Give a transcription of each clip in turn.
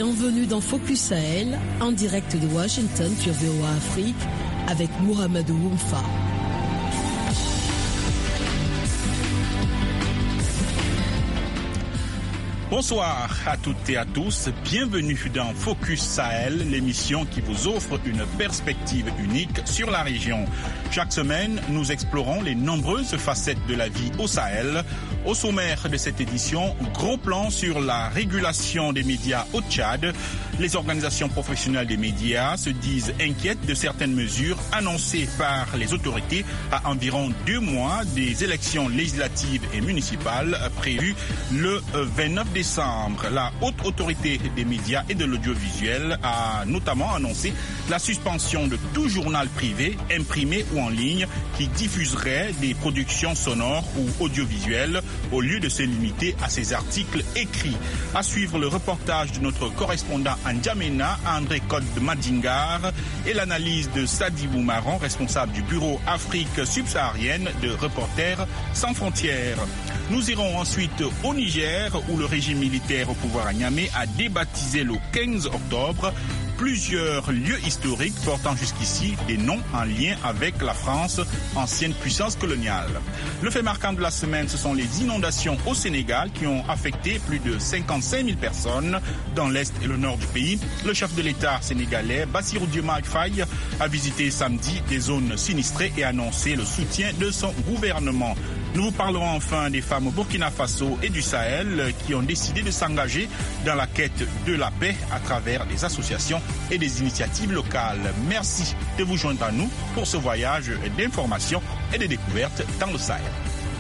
Bienvenue dans Focus Sahel, en direct de Washington sur VOA Afrique, avec Mohamedou Oumfa. Bonsoir à toutes et à tous, bienvenue dans Focus Sahel, l'émission qui vous offre une perspective unique sur la région. Chaque semaine, nous explorons les nombreuses facettes de la vie au Sahel. Au sommaire de cette édition, gros plan sur la régulation des médias au Tchad. Les organisations professionnelles des médias se disent inquiètes de certaines mesures annoncées par les autorités à environ 2 mois des élections législatives et municipales prévues le 29 décembre. La haute autorité des médias et de l'audiovisuel a notamment annoncé la suspension de tout journal privé, imprimé ou en ligne, qui diffuserait des productions sonores ou audiovisuelles au lieu de se limiter à ces articles écrits. À suivre le reportage de notre correspondant en N'Djamena, André Code Madingar, et l'analyse de Sadibou Maron, responsable du bureau Afrique subsaharienne de Reporters sans frontières. Nous irons ensuite au Niger, où le régime militaire au pouvoir à Niamey a débaptisé le 15 octobre plusieurs lieux historiques portant jusqu'ici des noms en lien avec la France, ancienne puissance coloniale. Le fait marquant de la semaine, ce sont les inondations au Sénégal qui ont affecté plus de 55 000 personnes dans l'est et le nord du pays. Le chef de l'État sénégalais, Bassirou Diomaye Faye, a visité samedi des zones sinistrées et annoncé le soutien de son gouvernement. Nous vous parlerons enfin des femmes au Burkina Faso et du Sahel qui ont décidé de s'engager dans la quête de la paix à travers des associations et des initiatives locales. Merci de vous joindre à nous pour ce voyage d'information et de découvertes dans le Sahel.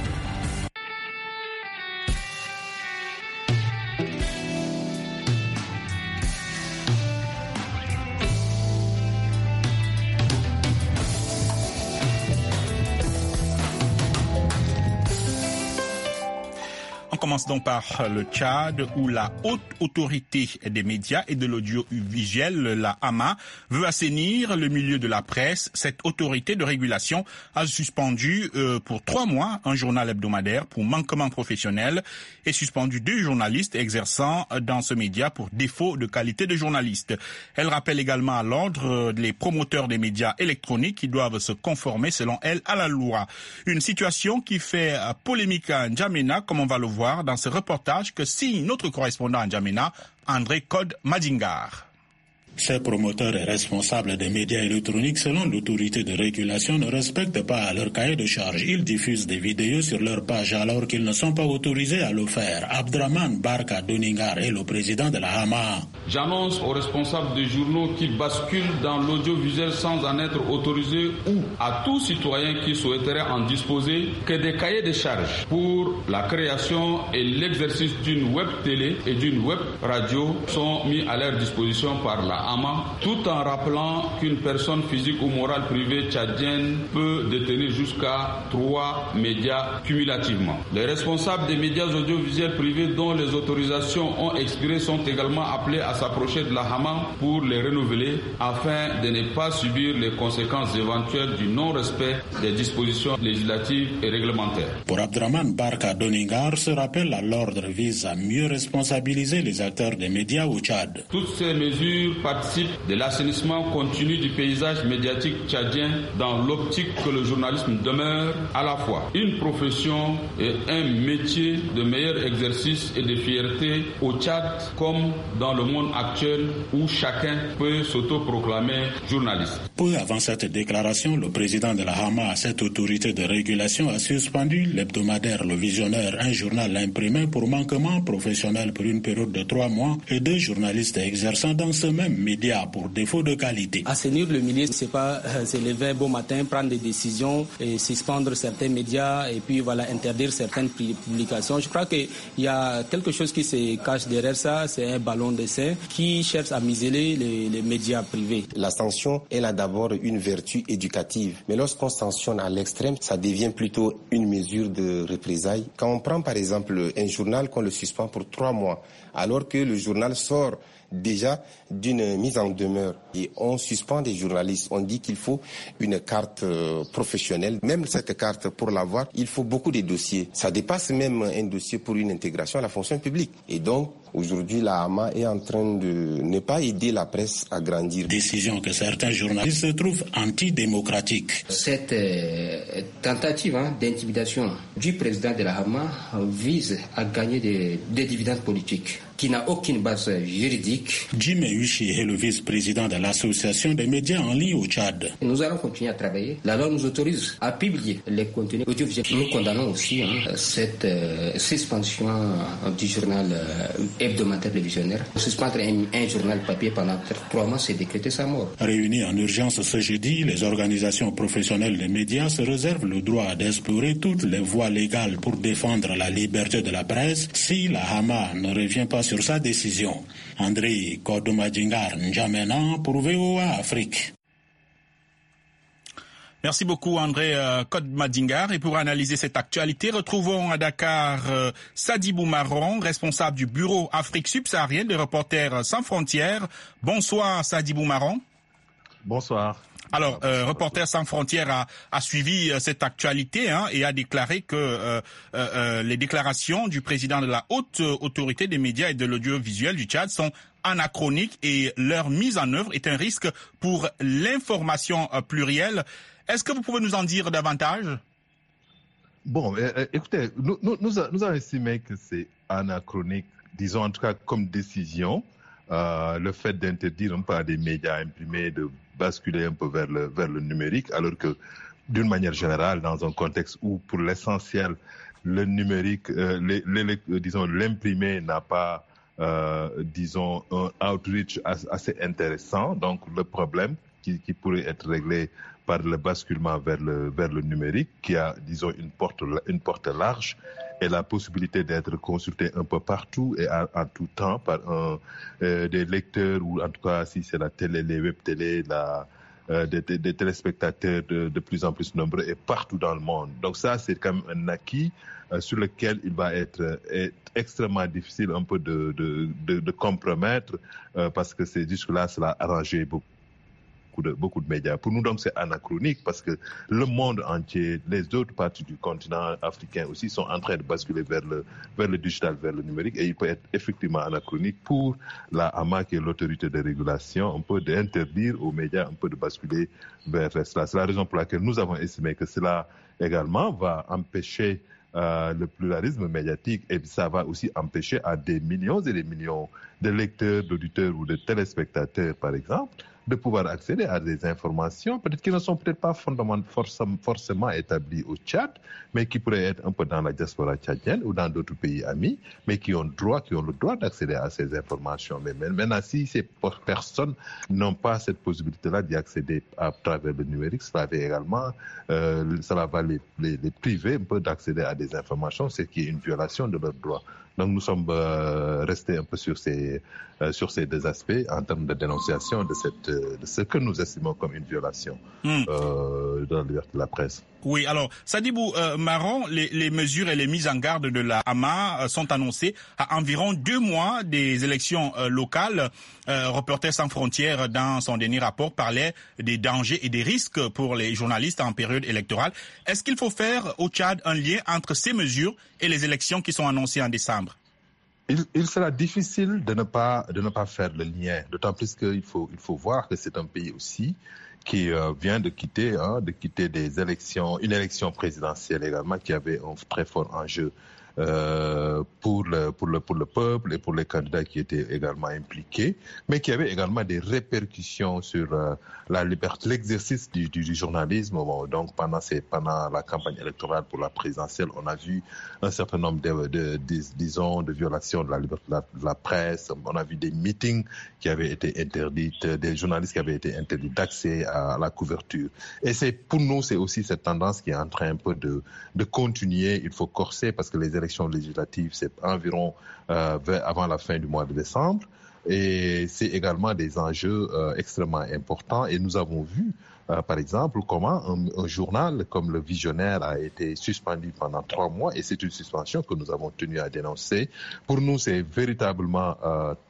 On commence donc par le Tchad, où la haute autorité des médias et de l'audiovisuel, la HAMA, veut assainir le milieu de la presse. Cette autorité de régulation a suspendu pour 3 mois un journal hebdomadaire pour manquement professionnel et suspendu 2 journalistes exerçant dans ce média pour défaut de qualité de journaliste. Elle rappelle également à l'ordre les promoteurs des médias électroniques qui doivent se conformer, selon elle, à la loi. Une situation qui fait polémique à N'Djamena, comme on va le voir dans ce reportage que signe notre correspondant en N'Djamena, André Code Madingar. Ces promoteurs et responsables des médias électroniques, selon l'autorité de régulation, ne respectent pas leur cahier de charge. Ils diffusent des vidéos sur leur page alors qu'ils ne sont pas autorisés à le faire. Abdraman Barka Doningar est le président de la HAMA. J'annonce aux responsables des journaux qui basculent dans l'audiovisuel sans en être autorisés ou à tout citoyen qui souhaiterait en disposer que des cahiers de charges pour la création et l'exercice d'une web télé et d'une web radio sont mis à leur disposition par la HAMA, tout en rappelant qu'une personne physique ou morale privée tchadienne peut détenir jusqu'à 3 médias cumulativement. Les responsables des médias audiovisuels privés dont les autorisations ont expiré sont également appelés à s'approcher de la HAMA pour les renouveler afin de ne pas subir les conséquences éventuelles du non-respect des dispositions législatives et réglementaires. Pour Abdraman Barka Doningar, ce rappel à l'ordre vise à mieux responsabiliser les acteurs des médias au Tchad. Toutes ces mesures participent de l'assainissement continu du paysage médiatique tchadien dans l'optique que le journalisme demeure à la fois une profession et un métier de meilleur exercice et de fierté au Tchad comme dans le monde actuel où chacun peut s'autoproclamer journaliste. Peu avant cette déclaration, le président de la HAMA, cette autorité de régulation, a suspendu l'hebdomadaire Le Visionnaire, un journal imprimé pour manquement professionnel pour une période de 3 mois et 2 journalistes exerçant dans ce même média pour défaut de qualité. Assainir le milieu, c'est pas se lever beau matin, prendre des décisions et suspendre certains médias et puis voilà interdire certaines publications. Je crois qu'il y a quelque chose qui se cache derrière ça, c'est un ballon d'essai qui cherche à museler les médias privés. La sanction, elle a d'abord une vertu éducative, mais lorsqu'on sanctionne à l'extrême, ça devient plutôt une mesure de représailles. Quand on prend par exemple un journal qu'on le suspend pour 3 mois, alors que le journal sort déjà d'une mise en demeure. Et on suspend des journalistes. On dit qu'il faut une carte professionnelle. Même cette carte, pour l'avoir, il faut beaucoup de dossiers. Ça dépasse même un dossier pour une intégration à la fonction publique. Et donc, aujourd'hui, la Hama est en train de ne pas aider la presse à grandir. Décision que certains journalistes trouvent antidémocratique. Cette tentative d'intimidation du président de la Hama vise à gagner des dividendes politiques qui n'a aucune base juridique. Jim Yushi est le vice-président de l'association des médias en ligne au Tchad. Nous allons continuer à travailler. La loi nous autorise à publier les contenus audiovisuels. Nous condamnons aussi cette suspension du journal hebdomadaire Le Visionnaire. Suspendre un journal papier pendant 3 mois, c'est décréter sa mort. Réunis en urgence ce jeudi, les organisations professionnelles des médias se réservent le droit d'explorer toutes les voies légales pour défendre la liberté de la presse si la Hama ne revient pas sur sa décision. André Kodomadingar N'Djamena pour VOA Afrique. Merci beaucoup André Kodomadingar. Et pour analyser cette actualité, retrouvons à Dakar Sadibou Marron, responsable du bureau Afrique subsaharienne de Reporters sans frontières. Bonsoir Sadibou Marron. Bonsoir. Alors, Reporters sans frontières a suivi cette actualité et a déclaré que les déclarations du président de la haute autorité des médias et de l'audiovisuel du Tchad sont anachroniques et leur mise en œuvre est un risque pour l'information plurielle. Est-ce que vous pouvez nous en dire davantage? Bon, écoutez, nous avons estimé que c'est anachronique, disons en tout cas comme décision, le fait d'interdire un peu à des médias imprimés de basculer un peu vers le numérique, alors que d'une manière générale, dans un contexte où pour l'essentiel, le numérique, l'imprimé n'a pas, disons, un outreach assez intéressant. Donc le problème qui pourrait être réglé par le basculement vers le numérique, qui a, disons, une porte large, et la possibilité d'être consulté un peu partout et en tout temps par des lecteurs, ou en tout cas si c'est la télé, les web télé, des téléspectateurs de plus en plus nombreux et partout dans le monde. Donc ça, c'est quand même un acquis sur lequel il va être extrêmement difficile un peu de compromettre, parce que jusque-là, cela a arrangé beaucoup de médias. Pour nous, donc, c'est anachronique parce que le monde entier, les autres parties du continent africain aussi sont en train de basculer vers le digital, vers le numérique, et il peut être effectivement anachronique pour la Hama, qui est l'autorité de régulation, un peu d'interdire aux médias un peu de basculer vers cela. C'est la raison pour laquelle nous avons estimé que cela également va empêcher le pluralisme médiatique, et ça va aussi empêcher à des millions et des millions de lecteurs, d'auditeurs ou de téléspectateurs, par exemple, de pouvoir accéder à des informations, peut-être qui ne sont peut-être pas forcément établies au Tchad, mais qui pourraient être un peu dans la diaspora tchadienne ou dans d'autres pays amis, mais qui ont le droit d'accéder à ces informations. Mais maintenant, si ces personnes n'ont pas cette possibilité-là d'y accéder à travers le numérique, cela va les priver un peu d'accéder à des informations, ce qui est une violation de leurs droits. Donc nous sommes restés un peu sur ces deux aspects en termes de dénonciation de ce que nous estimons comme une violation de la liberté de la presse. Oui, alors Sadibou Marron, les mesures et les mises en garde de la Hama sont annoncées à environ 2 mois des élections locales. Reporters sans frontières, dans son dernier rapport, parlait des dangers et des risques pour les journalistes en période électorale. Est-ce qu'il faut faire au Tchad un lien entre ces mesures et les élections qui sont annoncées en décembre? Il sera difficile de ne pas faire le lien, d'autant plus qu'il faut voir que c'est un pays aussi qui vient de quitter des élections, une élection présidentielle également qui avait un très fort enjeu pour le peuple et pour les candidats qui étaient également impliqués, mais qui avait également des répercussions sur la liberté, l'exercice du journalisme. Bon, donc pendant la campagne électorale pour la présidentielle, on a vu un certain nombre de violations de la liberté de la presse. On a vu des meetings qui avaient été interdits, des journalistes qui avaient été interdits d'accès à la couverture. Et pour nous, c'est aussi cette tendance qui est en train un peu de continuer. Il faut corser parce que les élections législatives, c'est environ avant la fin du mois de décembre. Et c'est également des enjeux extrêmement importants. Et nous avons vu, par exemple, comment un journal comme Le Visionnaire a été suspendu pendant 3 mois. Et c'est une suspension que nous avons tenu à dénoncer. Pour nous, c'est véritablement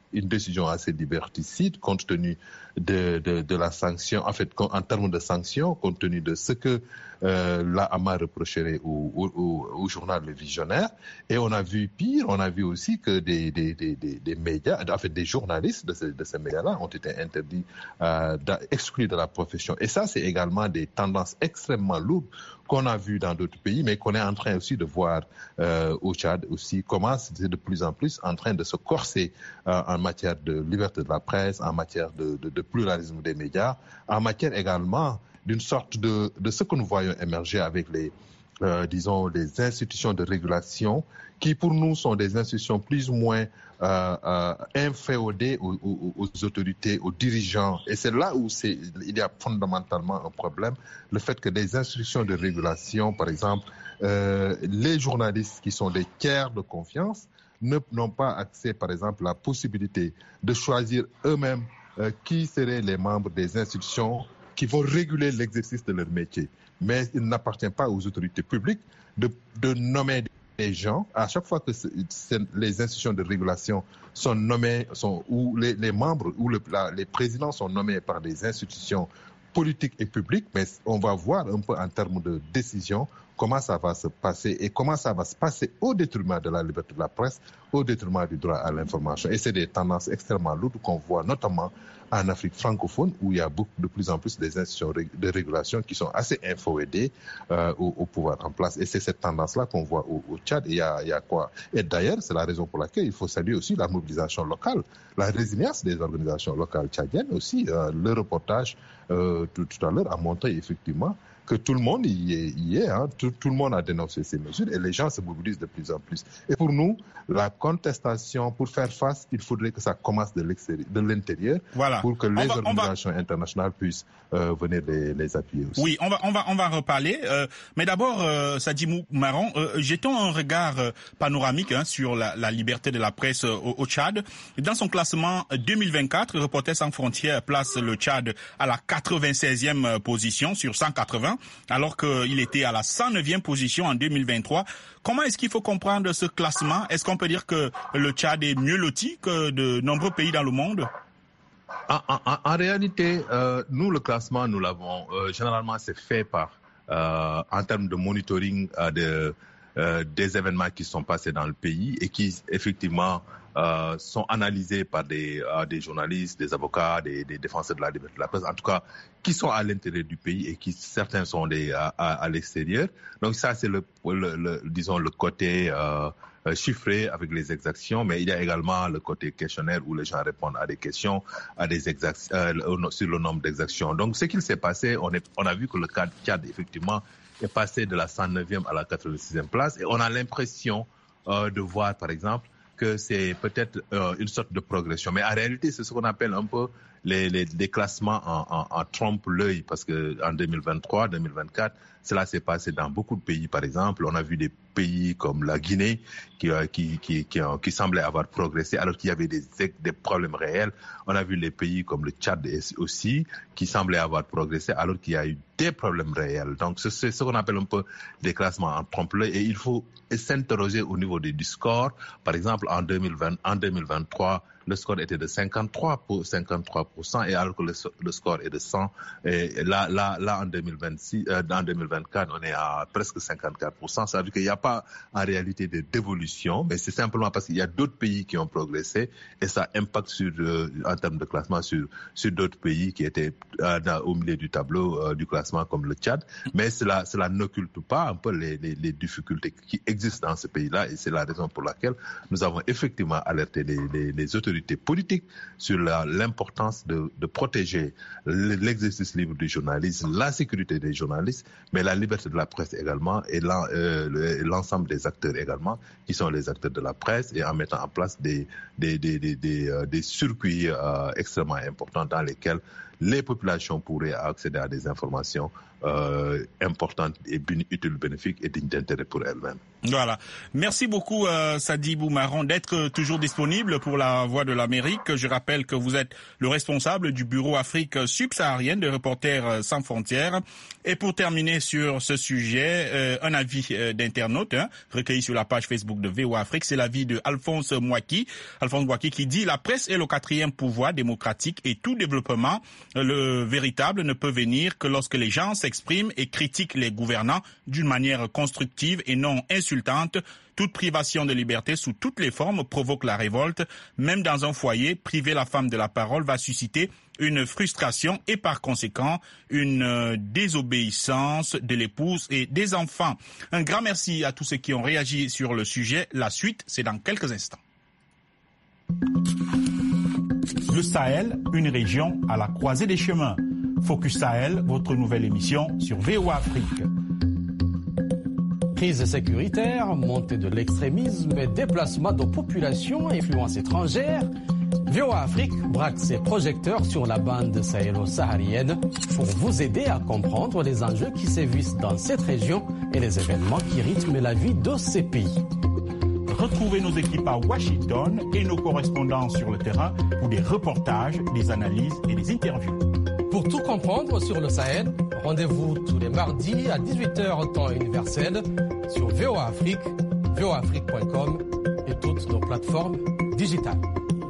une décision assez liberticide compte tenu de la sanction, en fait, en termes de sanctions, compte tenu de ce que la Hama reprocherait au journal Le Visionnaire. Et on a vu pire, on a vu aussi que des médias, en fait des journalistes de ces médias-là ont été interdits, exclus de la profession. Et ça, c'est également des tendances extrêmement lourdes qu'on a vues dans d'autres pays, mais qu'on est en train aussi de voir au Tchad aussi, comment c'est de plus en plus en train de se corser en matière de liberté de la presse, en matière de pluralisme des médias, en matière également d'une sorte de ce que nous voyons émerger avec les institutions de régulation qui pour nous sont des institutions plus ou moins inféodées aux autorités, aux dirigeants. Et c'est là où il y a fondamentalement un problème, le fait que des institutions de régulation, par exemple, les journalistes qui sont des tiers de confiance n'ont pas accès, par exemple, à la possibilité de choisir eux-mêmes qui seraient les membres des institutions qui vont réguler l'exercice de leur métier. Mais il n'appartient pas aux autorités publiques de nommer des gens. À chaque fois que les institutions de régulation sont nommées, ou les membres ou les présidents sont nommés par des institutions politiques et publiques, mais on va voir un peu en termes de décision comment ça va se passer et comment ça va se passer au détriment de la liberté de la presse, au détriment du droit à l'information. Et c'est des tendances extrêmement lourdes qu'on voit notamment en Afrique francophone où il y a de plus en plus des institutions de régulation qui sont assez inféodées au pouvoir en place. Et c'est cette tendance-là qu'on voit au Tchad. Et il y a quoi? Et d'ailleurs, c'est la raison pour laquelle il faut saluer aussi la mobilisation locale, la résilience des organisations locales tchadiennes aussi. Le reportage tout à l'heure a montré effectivement que tout le monde y est, hein. Tout le monde a dénoncé ces mesures et les gens se mobilisent de plus en plus. Et pour nous, la contestation, pour faire face, il faudrait que ça commence de l'intérieur, voilà, pour que les organisations internationales puissent venir les appuyer aussi. Oui, on va reparler. Mais d'abord, Sadji Maron, jetons un regard panoramique sur la liberté de la presse au Tchad. Dans son classement 2024, Reporters sans frontières place le Tchad à la 96e position sur 180. Alors qu'il était à la 109e position en 2023. Comment est-ce qu'il faut comprendre ce classement? Est-ce qu'on peut dire que le Tchad est mieux loti que de nombreux pays dans le monde? En réalité, nous, le classement, nous l'avons, généralement, c'est fait en termes de monitoring des événements qui sont passés dans le pays et qui, effectivement, sont analysés par des journalistes, des avocats, des défenseurs de la liberté de la presse, en tout cas, qui sont à l'intérieur du pays et qui, certains sont à l'extérieur. Donc ça, c'est disons, le côté chiffré avec les exactions, mais il y a également le côté questionnaire où les gens répondent à des questions, sur le nombre d'exactions. Donc ce qu'il s'est passé, on a vu que le Tchad, effectivement, est passé de la 109e à la 86e place et on a l'impression de voir, par exemple, que c'est peut-être une sorte de progression. Mais en réalité, c'est ce qu'on appelle un peu les classements en trompe-l'œil, parce que en 2023, 2024, cela s'est passé dans beaucoup de pays. Par exemple, on a vu des pays comme la Guinée qui semblaient avoir progressé alors qu'il y avait des problèmes réels. On a vu les pays comme le Tchad aussi qui semblaient avoir progressé alors qu'il y a eu des problèmes réels. Donc c'est ce qu'on appelle un peu des classements en trompe-l'œil et il faut s'interroger au niveau du score. Par exemple, en 2023, le score était de 53% et alors que le score est de 100. Et là en 2024, on est à presque 54%. Ça veut dire qu'il n'y a pas en réalité de dévolution, mais c'est simplement parce qu'il y a d'autres pays qui ont progressé et ça impacte en termes de classement sur d'autres pays qui étaient au milieu du tableau du classement comme le Tchad. Mais cela n'occulte pas un peu les difficultés qui existent dans ce pays-là et c'est la raison pour laquelle nous avons effectivement alerté les autorités politiques sur l'importance de protéger l'exercice libre du journalisme, la sécurité des journalistes, mais la liberté de la presse également et l'ensemble des acteurs également, qui sont les acteurs de la presse, et en mettant en place des circuits extrêmement importants dans lesquels les populations pourraient accéder à des informations importantes et utiles, bénéfiques et dignes d'intérêt pour elles-mêmes. Voilà. Merci beaucoup Sadibou Marron d'être toujours disponible pour la Voix de l'Amérique. Je rappelle que vous êtes le responsable du bureau Afrique subsaharienne de Reporters sans frontières. Et pour terminer sur ce sujet, un avis d'internaute recueilli sur la page Facebook de VOA Afrique, c'est l'avis de Alphonse Mouaki. Alphonse Mouaki qui dit « La presse est le quatrième pouvoir démocratique et tout développement, le véritable, ne peut venir que lorsque les gens s'expriment et critiquent les gouvernants d'une manière constructive et non insultante. Toute privation de liberté sous toutes les formes provoque la révolte. Même dans un foyer, priver la femme de la parole va susciter une frustration et par conséquent une désobéissance de l'épouse et des enfants. » Un grand merci à tous ceux qui ont réagi sur le sujet. La suite, c'est dans quelques instants. Le Sahel, une région à la croisée des chemins. Focus Sahel, votre nouvelle émission sur VOA Afrique. Crise sécuritaire, montée de l'extrémisme et déplacement de populations à influence étrangère, VOA Afrique braque ses projecteurs sur la bande sahélo-saharienne pour vous aider à comprendre les enjeux qui sévissent dans cette région et les événements qui rythment la vie de ces pays. Retrouvez nos équipes à Washington et nos correspondants sur le terrain pour des reportages, des analyses et des interviews. Pour tout comprendre sur le Sahel, rendez-vous tous les mardis à 18h temps universel sur VOA Afrique, voaafrique.com et toutes nos plateformes digitales.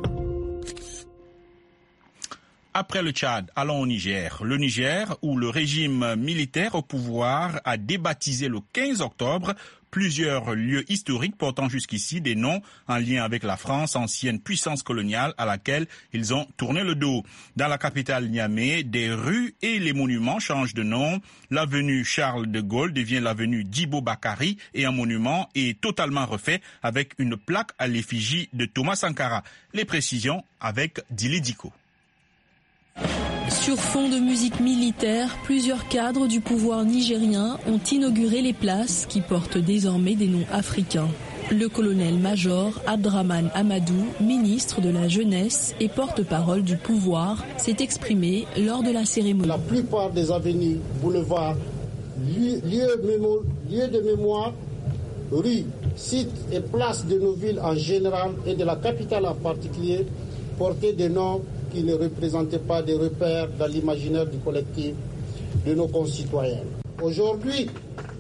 Après le Tchad, allons au Niger. Le Niger, où le régime militaire au pouvoir a débaptisé le 15 octobre plusieurs lieux historiques portant jusqu'ici des noms en lien avec la France, ancienne puissance coloniale à laquelle ils ont tourné le dos. Dans la capitale Niamey, des rues et les monuments changent de nom. L'avenue Charles de Gaulle devient l'avenue Djibo Bakary et un monument est totalement refait avec une plaque à l'effigie de Thomas Sankara. Les précisions avec Dili Diko. Sur fond de musique militaire, plusieurs cadres du pouvoir nigérien ont inauguré les places qui portent désormais des noms africains. Le colonel-major Abdraman Amadou, ministre de la Jeunesse et porte-parole du pouvoir, s'est exprimé lors de la cérémonie. La plupart des avenues, boulevards, lieux de mémoire, rues, sites et places de nos villes en général et de la capitale en particulier portaient des noms qui ne représentaient pas des repères dans l'imaginaire du collectif de nos concitoyens. Aujourd'hui,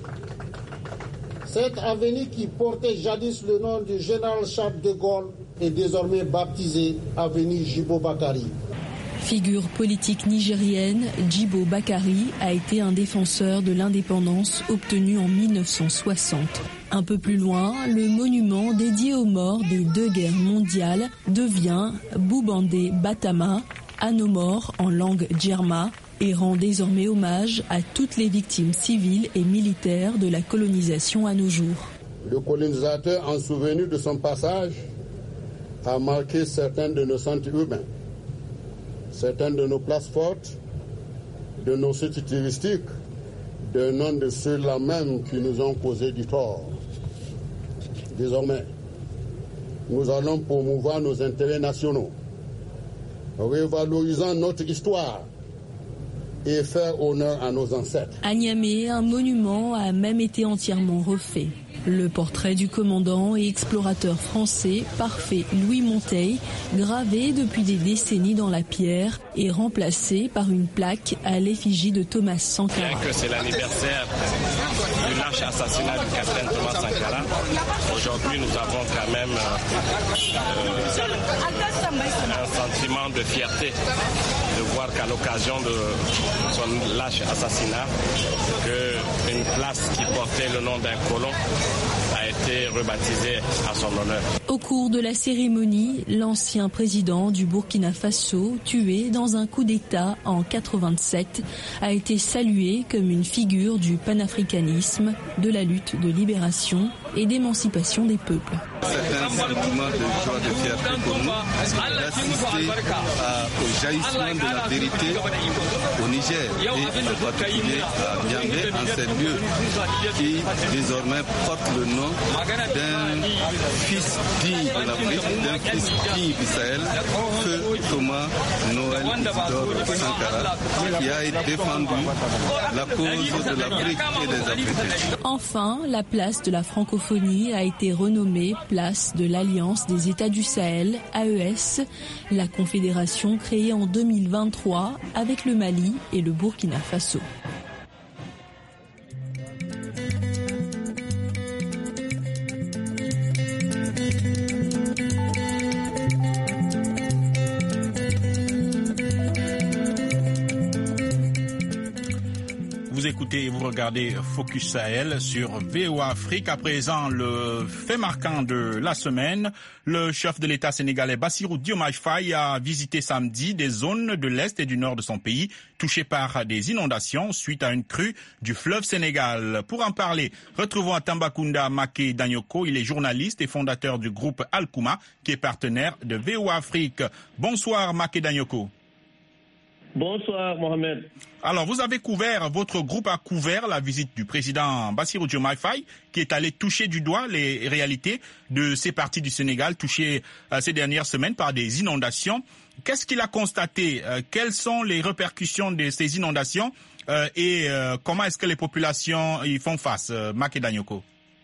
cette avenue qui portait jadis le nom du général Charles de Gaulle est désormais baptisée avenue Djibo Bakary. Figure politique nigérienne, Djibo Bakary a été un défenseur de l'indépendance obtenue en 1960. Un peu plus loin, le monument dédié aux morts des deux guerres mondiales devient Boubandé Batama, à nos morts en langue djerma, et rend désormais hommage à toutes les victimes civiles et militaires de la colonisation à nos jours. Le colonisateur, en souvenir de son passage, a marqué certains de nos centres urbains, certaines de nos places fortes, de nos sites touristiques, de nom de ceux-là même qui nous ont causé du tort. Désormais, nous allons promouvoir nos intérêts nationaux, revalorisant notre histoire et faire honneur à nos ancêtres. À Niamey, un monument a même été entièrement refait. Le portrait du commandant et explorateur français Parfait Louis Monteil, gravé depuis des décennies dans la pierre, est remplacé par une plaque à l'effigie de Thomas Sankara. Bien que c'est l'anniversaire du lâche assassinat du capitaine Thomas Sankara, aujourd'hui nous avons quand même un sentiment de fierté de voir qu'à l'occasion de son lâche assassinat, qu'une place qui portait le nom d'un colon a été rebaptisée à son honneur. Au cours de la cérémonie, l'ancien président du Burkina Faso, tué dans un coup d'État en 87, a été salué comme une figure du panafricanisme, de la lutte de libération et d'émancipation des peuples. C'est un sentiment de joie, de fierté pour nous d'assister au jaillissement de la vérité au Niger et en particulier à Niamey, en ces lieux qui désormais portent le nom d'un fils digne de l'Afrique, d'un fils digne du Sahel, Feu Thomas Noël Isidore Sankara, qui a défendu la cause de l'Afrique et des Africains. Enfin, la place de la francophonie a été renommée place de l'Alliance des États du Sahel, AES, la confédération créée en 2023 avec le Mali et le Burkina Faso. Vous écoutez et vous regardez Focus Sahel sur VOA Afrique. À présent, le fait marquant de la semaine, le chef de l'État sénégalais Bassirou Diomaye Faye a visité samedi des zones de l'Est et du Nord de son pays touchées par des inondations suite à une crue du fleuve Sénégal. Pour en parler, retrouvons à Tambacounda Maké Danyoko. Il est journaliste et fondateur du groupe Alkouma, qui est partenaire de VOA Afrique. Bonsoir Maké Danyoko. Bonsoir Mohamed. Alors, votre groupe a couvert la visite du président Bassirou Diomaye Faye, qui est allé toucher du doigt les réalités de ces parties du Sénégal touchées ces dernières semaines par des inondations. Qu'est-ce qu'il a constaté? Quelles sont les répercussions de ces inondations et comment est-ce que les populations y font face? Maké Danyoko.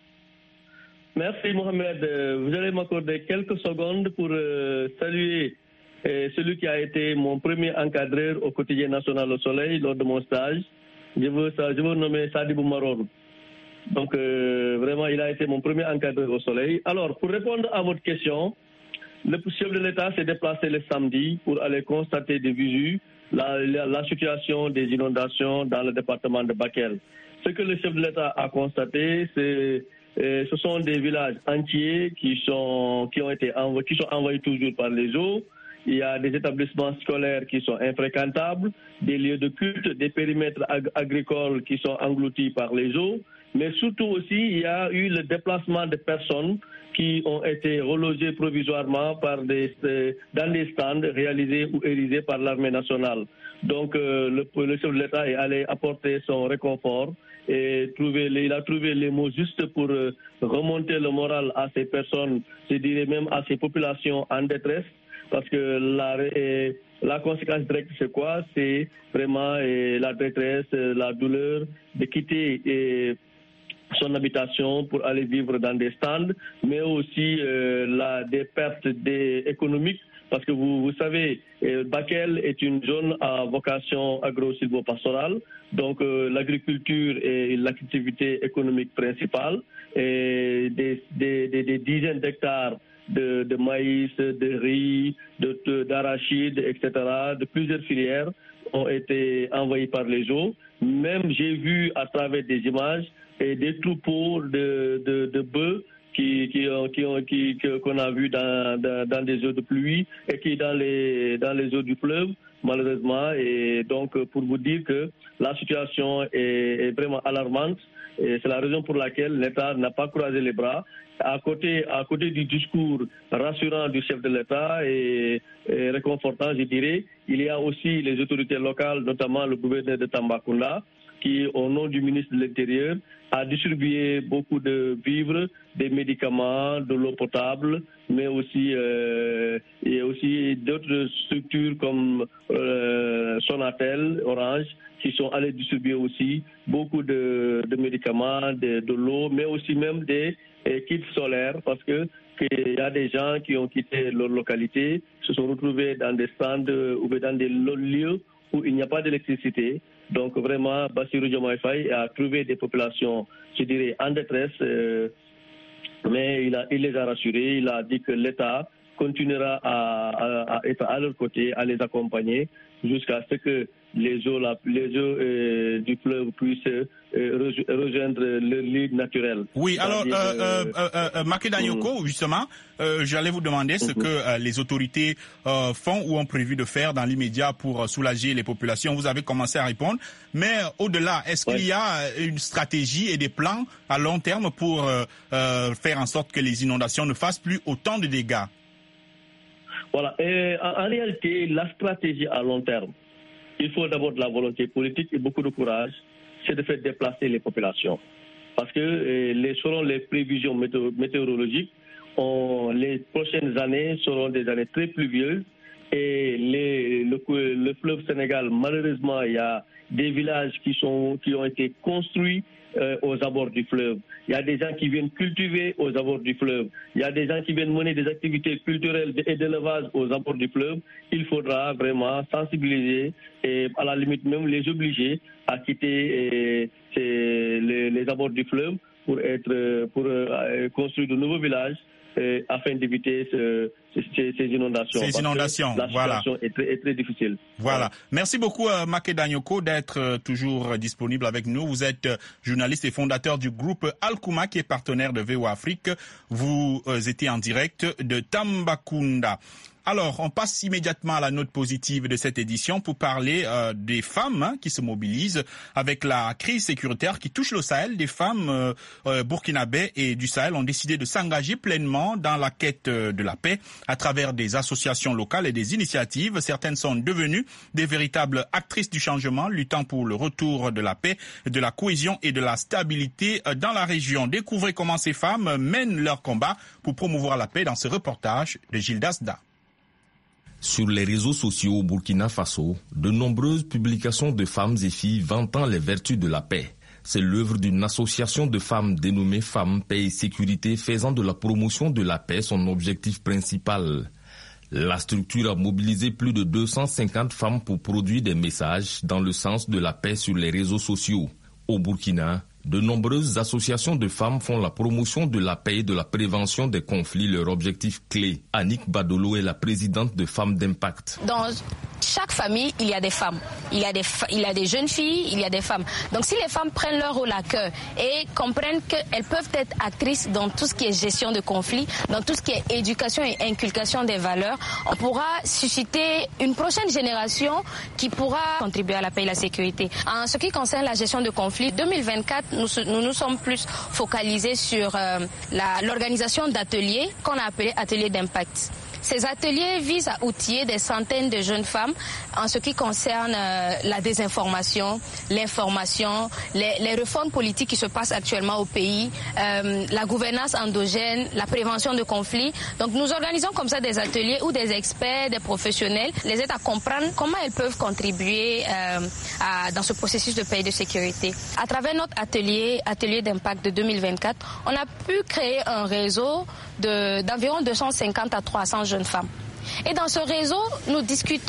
Merci Mohamed. Vous allez m'accorder quelques secondes pour saluer celui qui a été mon premier encadreur au quotidien national au Soleil lors de mon stage. Je veux nommer Sadibou Maror. Donc vraiment, il a été mon premier encadreur au Soleil. Alors, pour répondre à votre question, le chef de l'État s'est déplacé le samedi pour aller constater de visu la situation des inondations dans le département de Bakel. Ce que le chef de l'État a constaté, ce sont des villages entiers qui sont envahis toujours par les eaux. Il y a des établissements scolaires qui sont infréquentables, des lieux de culte, des périmètres agricoles qui sont engloutis par les eaux. Mais surtout aussi, il y a eu le déplacement de personnes qui ont été relogées provisoirement dans des stands réalisés ou érigés par l'armée nationale. Donc le chef de l'État est allé apporter son réconfort et il a trouvé les mots justes pour remonter le moral à ces personnes, je dirais même à ces populations en détresse. Parce que la conséquence directe, c'est quoi? C'est vraiment la détresse, la douleur de quitter son habitation pour aller vivre dans des stands, mais aussi des pertes économiques. Parce que vous savez, Bakel est une zone à vocation agro-silvopastorale, donc l'agriculture est l'activité économique principale, et des dizaines d'hectares de maïs, de riz, d'arachides, etc., de plusieurs filières ont été envahis par les eaux. Même j'ai vu à travers des images des troupeaux de bœufs qu'on a vu dans des eaux de pluie et qui dans les eaux du fleuve, malheureusement. Et donc, pour vous dire que la situation est vraiment alarmante. Et c'est la raison pour laquelle l'État n'a pas croisé les bras. À côté du discours rassurant du chef de l'État et réconfortant, je dirais, il y a aussi les autorités locales, notamment le gouverneur de Tambacounda, qui, au nom du ministre de l'Intérieur, a distribué beaucoup de vivres, des médicaments, de l'eau potable, mais aussi, et aussi d'autres structures comme Sonatel, Orange, qui sont allés distribuer aussi beaucoup de médicaments, de l'eau, mais aussi même des kits solaires, parce qu'il y a des gens qui ont quitté leur localité, se sont retrouvés dans des stands ou dans des lieux où il n'y a pas d'électricité. Donc vraiment, Bassirou Diomaye Faye a trouvé des populations, je dirais, en détresse, mais il les a rassurés. Il a dit que l'État continuera à être à leur côté, à les accompagner jusqu'à ce que les eaux du fleuve puissent rejoindre leur lit naturel. Oui, alors, Maké Danyoko, justement, j'allais vous demander ce que les autorités font ou ont prévu de faire dans l'immédiat pour soulager les populations. Vous avez commencé à répondre, mais au-delà, est-ce qu'il y a une stratégie et des plans à long terme pour faire en sorte que les inondations ne fassent plus autant de dégâts? Voilà, et en réalité, la stratégie à long terme, il faut d'abord de la volonté politique et beaucoup de courage, c'est de faire déplacer les populations. parce que selon les prévisions météorologiques, les prochaines années seront des années très pluvieuses et le fleuve Sénégal, malheureusement, il y a des villages qui ont été construits aux abords du fleuve. Il y a des gens qui viennent cultiver aux abords du fleuve. Il y a des gens qui viennent mener des activités culturelles et d'élevage aux abords du fleuve. Il faudra vraiment sensibiliser et à la limite même les obliger à quitter les abords du fleuve pour construire de nouveaux villages afin d'éviter ces inondations. Ces inondations, la situation est très difficile. Voilà. Merci beaucoup, Makeda Nyoko, d'être toujours disponible avec nous. Vous êtes journaliste et fondateur du groupe Alkuma, qui est partenaire de VOA Afrique. Vous étiez en direct de Tambacounda. Alors, on passe immédiatement à la note positive de cette édition pour parler des femmes qui se mobilisent avec la crise sécuritaire qui touche le Sahel. Des femmes burkinabées et du Sahel ont décidé de s'engager pleinement dans la quête de la paix à travers des associations locales et des initiatives. Certaines sont devenues des véritables actrices du changement, luttant pour le retour de la paix, de la cohésion et de la stabilité dans la région. Découvrez comment ces femmes mènent leur combat pour promouvoir la paix dans ce reportage de Gildas Da. Sur les réseaux sociaux au Burkina Faso, de nombreuses publications de femmes et filles vantant les vertus de la paix. C'est l'œuvre d'une association de femmes dénommée Femmes, Paix et Sécurité, faisant de la promotion de la paix son objectif principal. La structure a mobilisé plus de 250 femmes pour produire des messages dans le sens de la paix sur les réseaux sociaux. Au Burkina, de nombreuses associations de femmes font la promotion de la paix et de la prévention des conflits, leur objectif clé. Annick Badolo est la présidente de Femmes d'Impact. Dans chaque famille, il y a des femmes. Il y a des jeunes filles, il y a des femmes. Donc si les femmes prennent leur rôle à cœur et comprennent qu'elles peuvent être actrices dans tout ce qui est gestion de conflits, dans tout ce qui est éducation et inculcation des valeurs, on pourra susciter une prochaine génération qui pourra contribuer à la paix et la sécurité. En ce qui concerne la gestion de conflits, 2024, nous sommes plus focalisés sur l'organisation d'ateliers qu'on a appelés ateliers d'impact. Ces ateliers visent à outiller des centaines de jeunes femmes en ce qui concerne la désinformation, l'information, les réformes politiques qui se passent actuellement au pays, la gouvernance endogène, la prévention de conflits. Donc nous organisons comme ça des ateliers où des experts, des professionnels les aident à comprendre comment elles peuvent contribuer dans ce processus de paix et de sécurité. À travers notre atelier d'impact de 2024, on a pu créer un réseau d'environ 250 à 300 jeunes femmes. Et dans ce réseau, nous discutons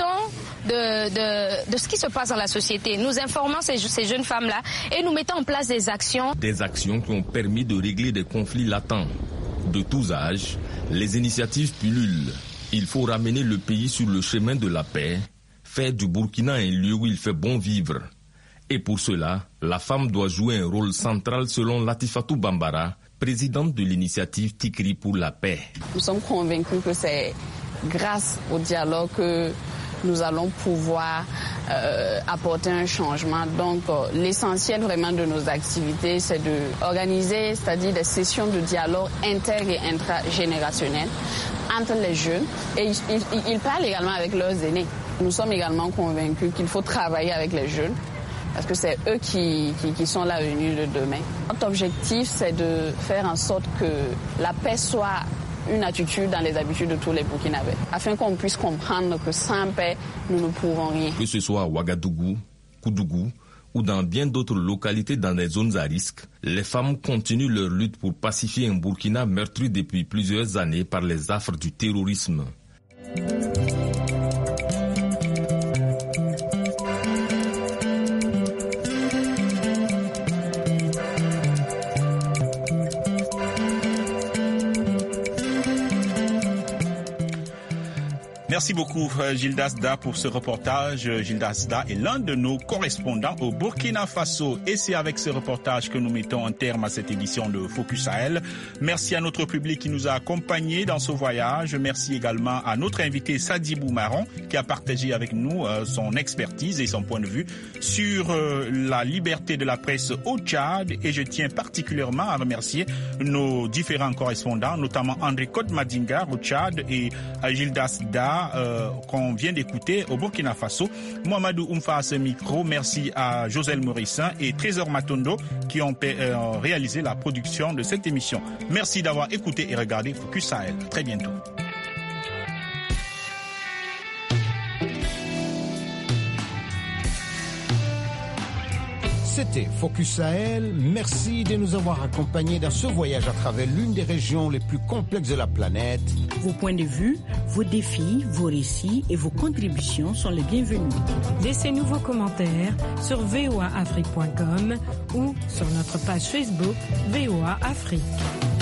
de ce qui se passe dans la société. Nous informons ces jeunes femmes-là et nous mettons en place des actions. Des actions qui ont permis de régler des conflits latents. De tous âges, les initiatives pullulent. Il faut ramener le pays sur le chemin de la paix, faire du Burkina un lieu où il fait bon vivre. Et pour cela, la femme doit jouer un rôle central selon Latifatou Bambara, présidente de l'initiative Tikri pour la paix. Nous sommes convaincus que c'est grâce au dialogue que nous allons pouvoir apporter un changement. Donc l'essentiel vraiment de nos activités, c'est d'organiser, c'est-à-dire des sessions de dialogue inter- et intragénérationnelles entre les jeunes. Et ils parlent également avec leurs aînés. Nous sommes également convaincus qu'il faut travailler avec les jeunes, parce que c'est eux qui sont l'avenir de demain. Notre objectif, c'est de faire en sorte que la paix soit une attitude dans les habitudes de tous les Burkinabés, afin qu'on puisse comprendre que sans paix, nous ne pouvons rien. Que ce soit à Ouagadougou, Koudougou ou dans bien d'autres localités dans des zones à risque, les femmes continuent leur lutte pour pacifier un Burkina meurtri depuis plusieurs années par les affres du terrorisme. Merci beaucoup Gildas Da pour ce reportage. Gildas Da est l'un de nos correspondants au Burkina Faso et c'est avec ce reportage que nous mettons un terme à cette édition de Focus Sahel. Merci à notre public qui nous a accompagnés dans ce voyage. Merci également à notre invité Sadibou Maron qui a partagé avec nous son expertise et son point de vue sur la liberté de la presse au Tchad et je tiens particulièrement à remercier nos différents correspondants, notamment André Kodmadingar au Tchad et Gildas Da Keita qu'on vient d'écouter au Burkina Faso. Mohamedou Oumfa à ce micro. Merci à Joselle Morissin et Trésor Matondo qui ont réalisé la production de cette émission. Merci d'avoir écouté et regardé Focus Sahel. Très bientôt. C'était Focus Sahel. Merci de nous avoir accompagnés dans ce voyage à travers l'une des régions les plus complexes de la planète. Vos points de vue, vos défis, vos récits et vos contributions sont les bienvenus. Laissez-nous vos commentaires sur voaafrique.com ou sur notre page Facebook VOA Afrique.